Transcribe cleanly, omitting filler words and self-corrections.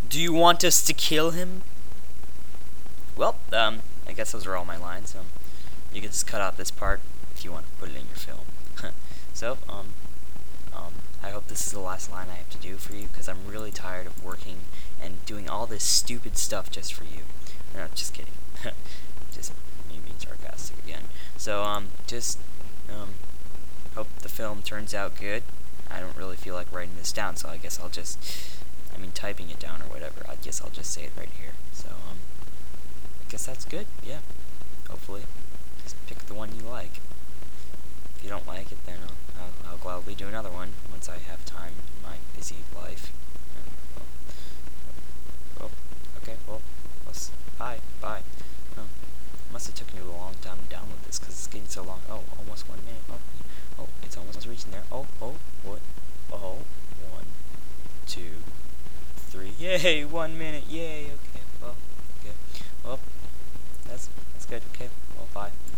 Do you want us to kill him? Well, I guess those are all my lines. You can just cut out this part if you want to put it in your film. So, I hope this is the last line I have to do for you, because I'm really tired of working and doing all this stupid stuff just for you. No, just kidding. Just me being sarcastic again. So, hope the film turns out good. I don't really feel like writing this down, so I guess I'll just, typing it down or whatever. I guess I'll just say it right here. So, I guess that's good. Yeah. Hopefully. Just pick the one you like. If you don't like it, then I'll gladly do another one once I have time in my busy life. Okay, bye. Must have taken you a long time to download this, because it's getting so long. Oh, almost 1 minute. Oh, it's almost reaching there. Oh, what? Oh, 1, 2, 3. Yay, 1 minute. Yay, okay. Well, that's good. Okay, well, bye.